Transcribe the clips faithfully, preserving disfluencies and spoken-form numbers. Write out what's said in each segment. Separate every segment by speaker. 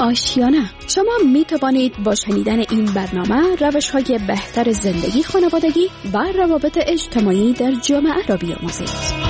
Speaker 1: آشیانه. شما می توانید با شنیدن این برنامه روش‌های بهتر زندگی خانوادگی و روابط اجتماعی در جامعه را بیاموزید.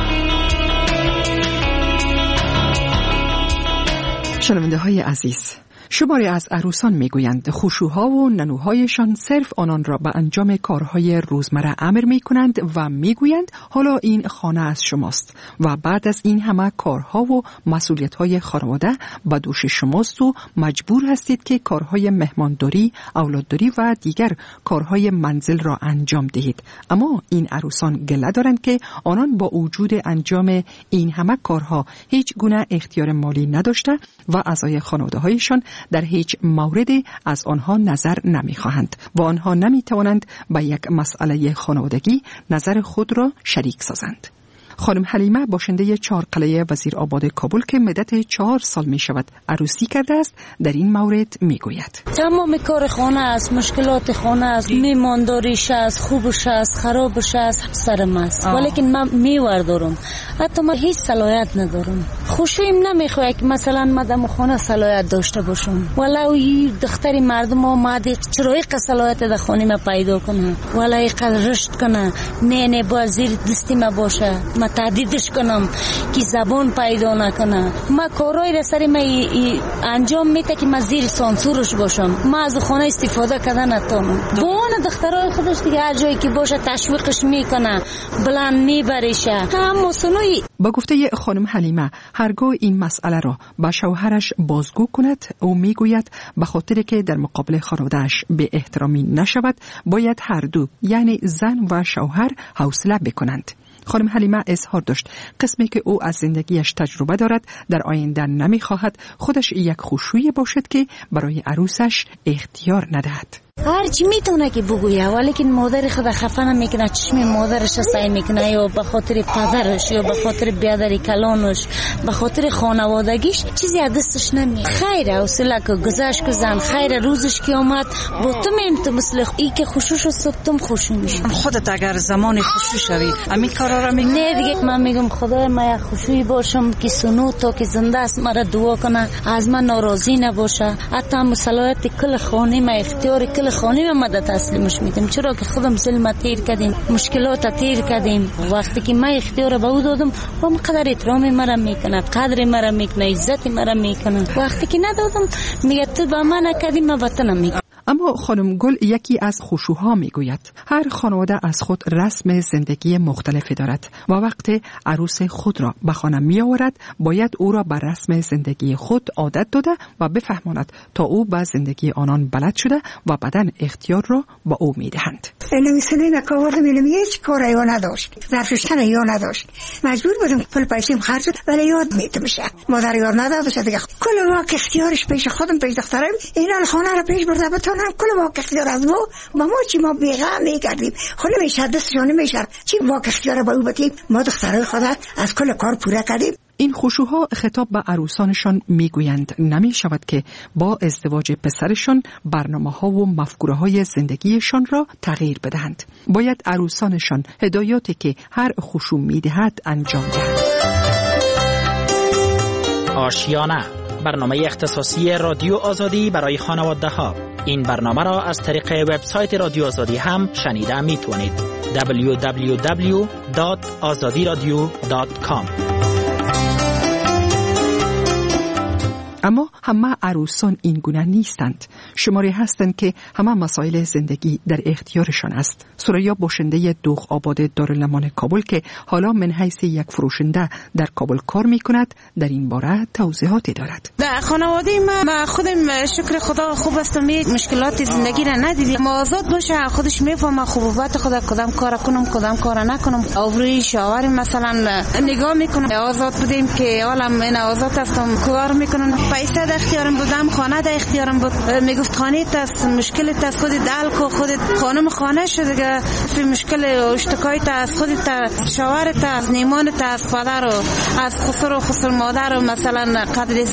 Speaker 2: شنونده های عزیز، شماری از عروسان میگویند خشوها و ننوهایشان صرف آنان را به انجام کارهای روزمره امر می کنند و میگویند حالا این خانه از شماست و بعد از این همه کارها و مسئولیت‌های خانواده به دوش شماست و مجبور هستید که کارهای مهمانداری، اولادداری و دیگر کارهای منزل را انجام دهید. اما این عروسان گله دارند که آنان با وجود انجام این همه کارها هیچ گونه اختیار مالی نداشته و اعضای خانواده‌هایشان در هیچ موردی از آنها نظر نمی‌خواهند و آنها نمی‌توانند به یک مسئله خانوادگی نظر خود را شریک سازند. خانم حلیمه باشنده چهارقلعه وزیرآباد کابل که مدت چهار سال می شود عروسی کرده است در این مورد می گوید:
Speaker 3: تمام کار خانه است، مشکلات خانه است، میمانداریش است، خوبش است، خرابش است، سرم است. ولیکن من میوردارم، حتی من هیچ صلاحیت ندارم. خوشیم نمیخواد که مثلا مدام خانه صلاحیت داشته باشم، ولو یه دختری مردم آمده چرا یک صلاحیت در خانه ما پیدا کنه، ولی قدر رشد کنه، نه نه با زیر دستی ما باشه، تهدیدش کنم که زبان پیدا نکنه. ما کارهای را سر ما انجام میده که من زیر سانسورش باشم، ما از خانه استفاده کردن نتونم. با اون دخترای خودش دیگه هر جایی که باشه تشویقش میکنه، بلند میبرشه. هم سنوی
Speaker 2: با گفته خانم حلیمه هرگاه این مسئله را با شوهرش بازگو کند او میگوید به خاطر که در مقابل خانواده‌اش به احترامی نشود باید هر دو یعنی زن و شوهر حوصله بکنند. خانم حلیمه اظهار داشت قسمی که او از زندگیش تجربه دارد در آینده نمیخواهد خودش یک خشوعی باشد که برای عروسش اختیار ندهد.
Speaker 3: هر چی میتونه که بگویه، ولیکن مادر خود خفه نمیکنه، چشم مادرش سعی میکنه یا به خاطر پدرش یا به خاطر بیادری کلانش به خاطر خانوادگیش چیزی از دستش نمیاد. خیر حوصله که گذشت که زن خیر روزش که اومد با تو میم تو مثل ای که خوشوش و صبتم خوشو میشه.
Speaker 4: خودت اگر زمان خوشو شوی همین کارا را میگی؟
Speaker 3: نه دیگه من میگم خدای من خوشویی باشم که سنو تا که زنده است مرا دعا کنه از من ناراضی نباشه، حتی مصالحت کل خانه ما اختیار کل خانه ما مدد تسلیمش میدم، چرا که خودم ظلم تیر کردیم، مشکلات تیر کردیم. وقتی که من اختیار به او دادم با قدر احترام مرا میکنه، قدر مرا میکنه، عزت مرا میکنه. وقتی که ندادم میگه تو با من نکردی من وطنم میکنه.
Speaker 2: اما خانم گل یکی از خشوها میگوید هر خانواده از خود رسم زندگی مختلفی دارد و وقتی عروس خود را به خانه می آورد باید او را بر رسم زندگی خود عادت داده و بفهماند تا او به زندگی آنان بلد شده و بعداً اختیار را با او می دهند.
Speaker 5: نمی‌سلی نکاوردم اینم هیچ کاری یا نداشت، ظرفشتن یا نداشت، مجبور بودم پول پیسیم خرج ولی یاد میتمشه مادر یاد نداشت دیگه. کل واقع اختیارش پیش خودم پیش دخترم اینا خانه را پیش برده بتونم کل واقع اختیار از ما ما ما چی ما بیغم میکردیم خود میشه دستشان میشه چی واقع اختیار با او بتیم ما دخترای خود از کل کار پوره کردیم.
Speaker 2: این خشوها خطاب به عروسانشان میگویند نمی شود که با ازدواج پسرشان برنامه ها و مفکوره های زندگیشان را تغییر بدهند. باید عروسانشان هدایاتی که هر خشو میدهد انجام دهند.
Speaker 6: آشیانه، برنامه اختصاصی رادیو آزادی برای خانواده ها. این برنامه را از طریق وبسایت رادیو آزادی هم شنیده می توانید. دبلیو دبلیو دبلیو دات آزادی رادیو دات کام.
Speaker 2: اما همه عروسان این گونه نیستند. شماری هستند که همه مسائل زندگی در اختیارشان است. سریا باشنده دوغ آباد دارالمان کابل که حالا من حیث یک فروشنده در کابل کار می کند در این باره توضیحاتی دارد.
Speaker 7: در خانواده ما ما خودم شکر خدا خوب هستم، مشکلات زندگی را ندیدیم. ما آزاد باشه خودش میفهمه خوبیت خدا، کدام کار کنم کدام کار نکنم. آبروی شوهر مثلا نگاه میکنم آزاد بودیم که حالا من آزاد هستم کار میکنم، پیسه در اختیارم بودم، خانه در اختیارم بود. میگفت خانه است مشکلت است خودت حل کو، خودت خانم خانه شده دیگه، فی مشکل اشتکایت است خودت، شوهرت است، نیمانت است، پدر و از خسر و خسر مادر و مثلا قدر عزتش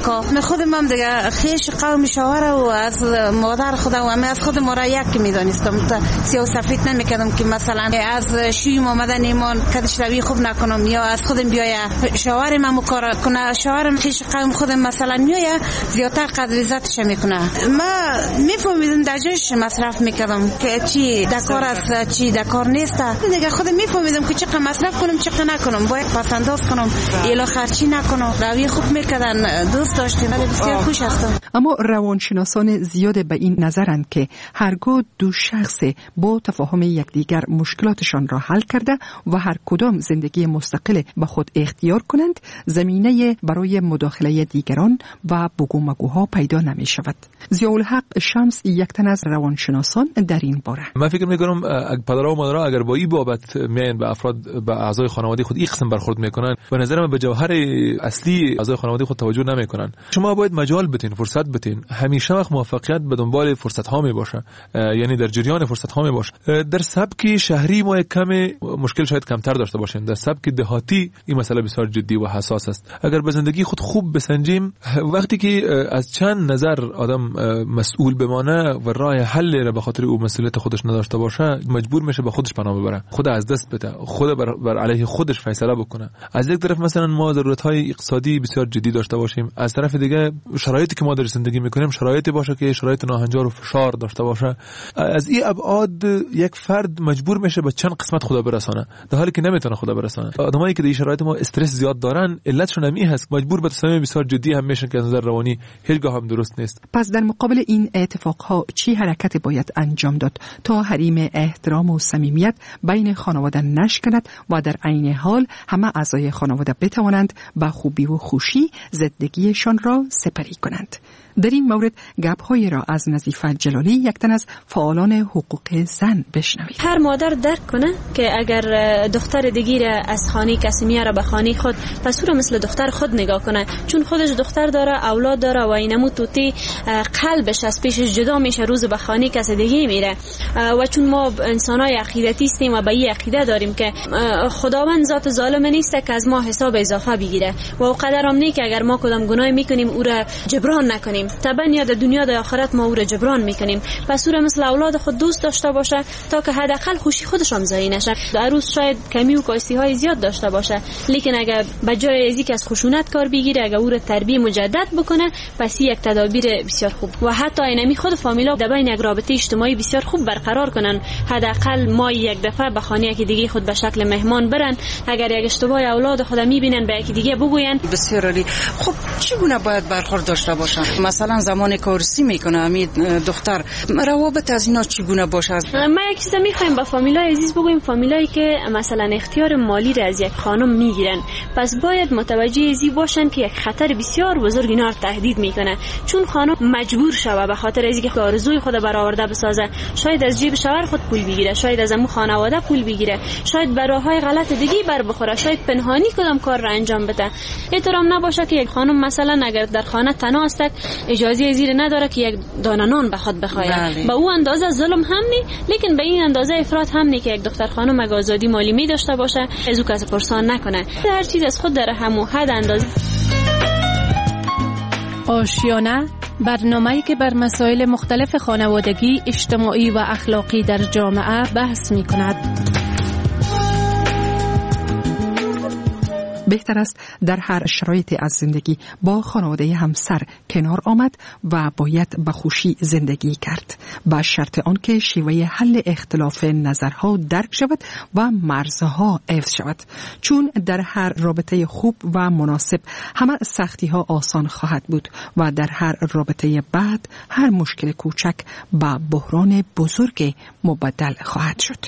Speaker 7: کاکا من خودم هم دیگه خیش قوم شاوره و از مادر خودم و از خود ما را یک میدانستم سیاه و سفید نمیکردم که مثلا از شویم آمدن ایمان کدش روی خوب نکنم یا از خودم بیایه شاورم هم کار کنه شاورم خیش قوم خودم مثلا میایه زیادتر قدر عزتش میکنه ما میفهمیدم در جایش مصرف میکردم که چی دکار است چی دکار نیست دیگه خودم میفهمیدم که چقدر مصرف کنم چقدر نکنم باید پسنداز کنم الا خرچی نکنم روی خوب میکردن دوست داشتیم ولی بسیار خوش هستم.
Speaker 2: اما روانشناسان زیاد به این نظرند که هرگاه دو شخص با تفاهم یکدیگر مشکلاتشان را حل کرده و هر کدام زندگی مستقل به خود اختیار کنند زمینه برای مداخله دیگران و بگو مگوها پیدا نمی شود. ضیاءالحق شمس یک تن از روانشناسان در این باره.
Speaker 8: من فکر میکنم پدرها و مادرها اگر با این بابت میان به افراد به اعضای خانواده خود این قسم برخورد میکنن به نظر من به جوهر اصلی اعضای خانواده خود توجه نمیکنن. شما باید مجال بدین فرصت بدین. همیشه وقت موفقیت به دنبال فرصت ها می باشه یعنی در جریان فرصت ها می باشه. در سبک شهری ما کم مشکل شاید کمتر داشته باشیم. در سبک دهاتی این مسئله بسیار جدی و حساس است. اگر به زندگی خود خوب بسنجیم وقتی که از چند نظر آدم مسئول بمانه و راه حل را به خاطر او مسئولیت خودش نداشته باشه مجبور میشه به خودش پناه ببره خود از دست بده خود بر, بر علیه خودش فیصله بکنه. از یک طرف مثلا ما ضرورت‌های اقتصادی بسیار جدی داشته باشیم از طرف دیگه شرایطی که ما در زندگی میکنیم شرایطی باشه که شرایط ناهنجار و فشار داشته باشه. از این ابعاد یک فرد مجبور میشه به چند قسمت خدا برسانه در حالی که نمیتونه خدا برسانه. آدمایی که در این شرایط ما استرس زیاد دارن علتشون همین هست مجبور به تصمیم بسیار جدی هم میشن که از نظر روانی هیچگاه هم درست نیست.
Speaker 2: پس در مقابل این اتفاقها چی حرکت باید انجام داد تا حریم احترام و صمیمیت بین خانواده نشکند و در عین حال همه اعضای خانواده بتوانند با خوبی و خوشی زندگیشان را سپری کنند؟ در این مورد گپ‌های را از نظیفه جلالی یک تن از فعالان حقوق زن بشنوید.
Speaker 9: هر مادر درک کنه که اگر دختر دیگی را از خانه کسی میاره به خانه خود پس او را مثل دختر خود نگاه کنه چون خودش دختر داره اولاد داره و اینمو توتی قلبش از پیشش جدا میشه روز به خانه کسی دیگه میره و چون ما انسانای عقیدتی هستیم و به این عقیده داریم که خداوند ذات ظالم نیست که از ما حساب اضافه بگیره و قدرم نه که اگر ما کدام گناه میکنیم او را جبران نکنیم طبعا یا در دنیا در آخرت ما او را جبران میکنیم پس او را مثل اولاد خود دوست داشته باشه تا که حداقل خوشی خودش هم ضایع نشه. عروس شاید کمی و کاستی های زیاد داشته باشه لیکن اگر بجای ازی که از خشونت کار بگیره اگر او را تربیت مجدد بکنه پس یک تدابیر بسیار خوب و حتی اینمی خود فامیلا در بین یک رابطه اجتماعی بسیار خوب برقرار کنن. حداقل ما یک دفعه به خانه یکی دیگه خود به شکل مهمان برن اگر یک اشتباه اولاد خود میبینن به یکی دیگه بگوین.
Speaker 4: بسیار عالی. خب چگونه باید برخورد داشته باشن؟ مثلا زمان کارسی میکنه امید دختر روابط از اینا چگونه باشه؟
Speaker 9: ما یک چیز میخوایم با فامیلای عزیز بگویم فامیلایی که مثلا اختیار مالی را از یک خانم میگیرن پس باید متوجه ازی باشن که یک خطر بسیار بزرگ اینا رو تهدید میکنه چون خانم مجبور شوه به خاطر از اینکه آرزوی خود برآورده بسازه شاید از جیب شوهر خود پول بگیره شاید از عمو خانواده پول بگیره شاید براهای غلط دیگه بر بخوره شاید پنهانی کدام کار را انجام بده. احترام نباشه که یک خانم مثلا اگر در خانه تنها است اجازه زیر نداره که یک دانه نان به خود بخوره با او اندازه ظلم هم نی لیکن به این اندازه افراط هم نی که یک دختر خانم اگه آزادی مالی می داشته باشه از او کسی پرسان نکنه هر چیز از خود داره همو حد اندازه.
Speaker 10: آشیانه برنامه‌ای که بر مسائل مختلف خانوادگی، اجتماعی و اخلاقی در جامعه بحث می‌کند.
Speaker 2: بهتر است در هر شرایطی از زندگی با خانواده همسر کنار آمد و باید به خوشی زندگی کرد با شرط آنکه شیوه حل اختلاف نظرها درک شود و مرزها حفظ شود چون در هر رابطه خوب و مناسب همه سختی ها آسان خواهد بود و در هر رابطه بد هر مشکل کوچک با بحران بزرگ مبدل خواهد شد.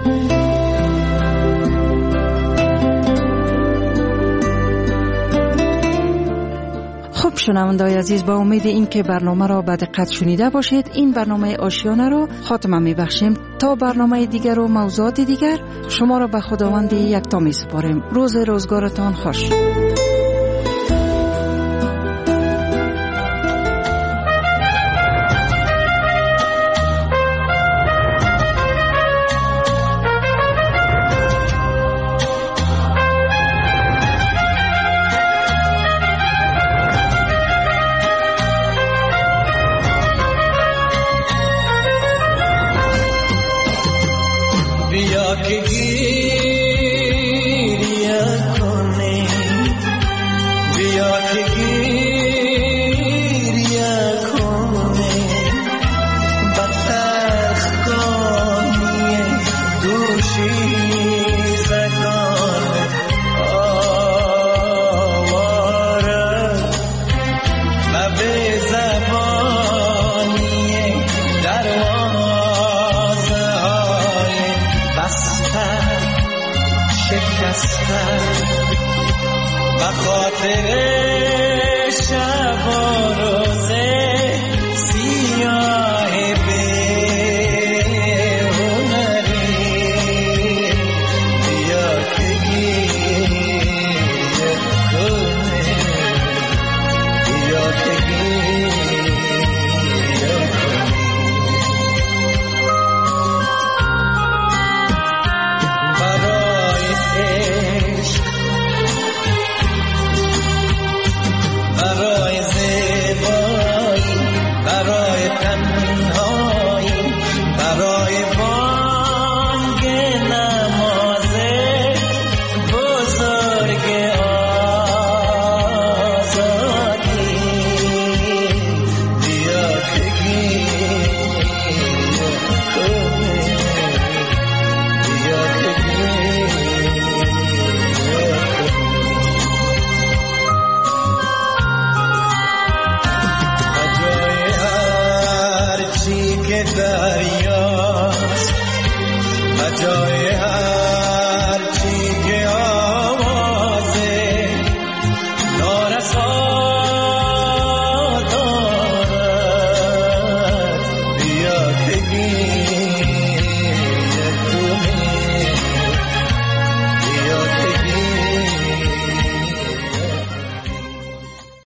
Speaker 11: خب شنونده‌های عزیز با امید این که برنامه را به دقت شنیده باشید این برنامه آشیانه را خاتمه می‌بخشیم تا برنامه دیگر و موضوعات دیگر شما را به خداوند یکتا می‌سپاریم. روز روزگارتان خوش.
Speaker 12: دریاست، جای